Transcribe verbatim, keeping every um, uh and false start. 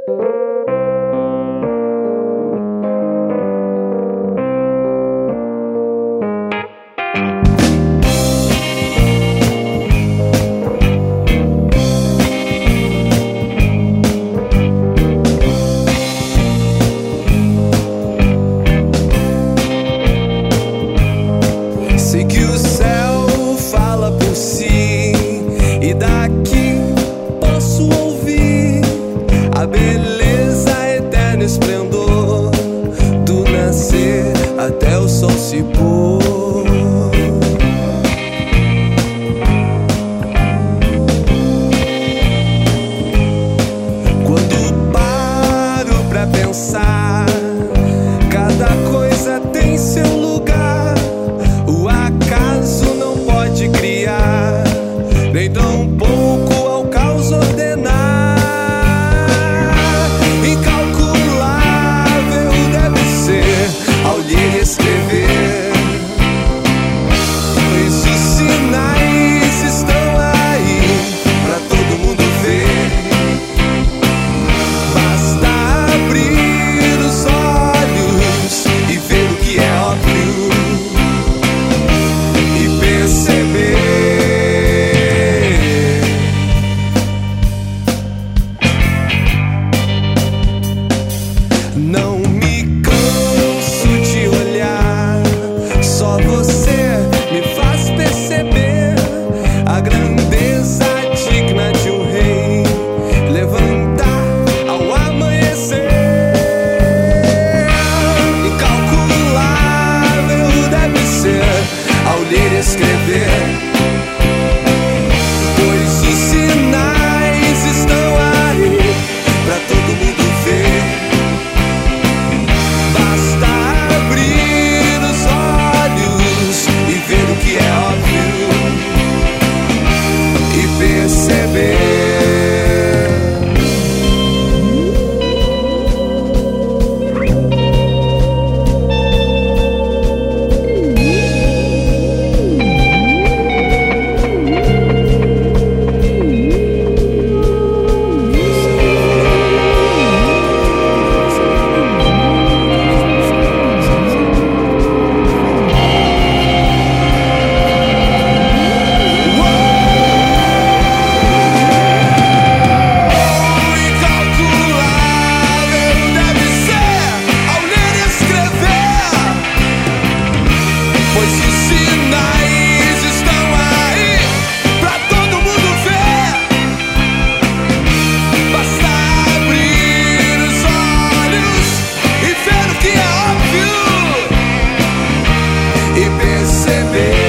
Sei que o céu fala por si, e daqui posso ouvir a beleza, eterno esplendor do nascer até o sol se pôr. Quando paro pra pensar, cada coisa tem seu lugar. O acaso não pode criar, nem tão pouco ao caos ordenar. Incalculável deve ser ao ler e escrever, pois os sinais estão aí pra todo mundo ver. Basta abrir os olhos e ver o que é óbvio, não me canso de olhar, só você me faz perceber a grandeza digna de um rei levantar ao amanhecer. Incalculável deve ser ao ler e escrever, pois os sinais estão aí pra todo mundo ver. Pois os sinais estão aí pra todo mundo ver. Basta abrir os olhos e ver o que é óbvio e perceber.